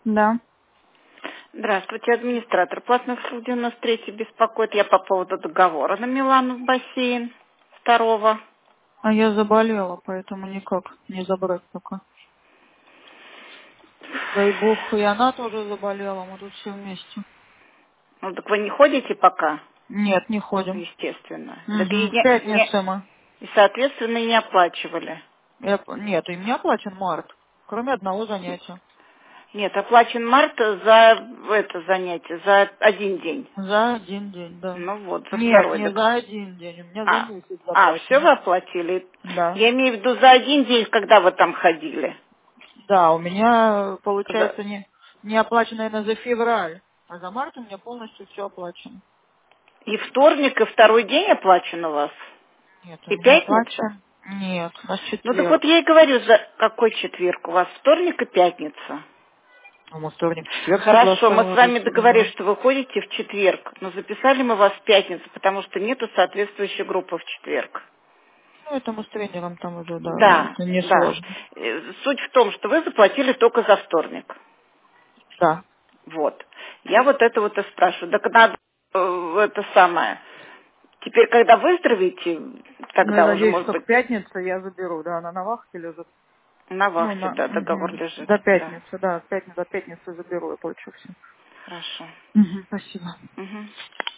Да. Здравствуйте, администратор платных услуг 93 беспокоит. Я по поводу договора на Милану в бассейн 2-го. А я заболела, поэтому никак не забрать пока. Дай бог, и она тоже заболела, мы тут все вместе. Ну так вы не ходите пока? Нет, не ходим. Естественно. Так и, Угу. В пятницу мы. и соответственно, не оплачивали. Нет, и мне оплачен март, кроме одного занятия. Нет, оплачен март за это занятие, за один день. За один день, да. Ну вот, за Нет, второй. не Так, за один день, у меня за месяц все вы заплачено. оплатили? Да. Я имею в виду за один день, когда вы там ходили. Да, у меня За- получается не оплачено, наверное, за февраль, а за март у меня полностью все оплачено. И вторник, и второй день оплачен у вас? Нет, у И меня пятница? оплачен. Нет, у нас Ну так вот четверг. я и говорю, за какой четверг? У вас вторник и пятница. Ну, мы вторник, четверг Хорошо, мы с вами согласовывались, договорились, да. что вы ходите в четверг, но записали мы вас в пятницу, потому что нету соответствующей группы в четверг. Ну, это мы с тренером там уже, да, Да, это да. несложно. Суть в том, что вы заплатили только за вторник. Да. Вот. Я вот это вот и спрашиваю. Так надо это самое. Теперь, когда выздоровеете, Ну, я тогда уже, надеюсь, может что быть, к пятнице я заберу, да, она на вахте лежит. на Ну, вахте, да, договор лежит. до Да. пятницы, да, до пятницы заберу, я получу все. Хорошо. Спасибо. Мгм.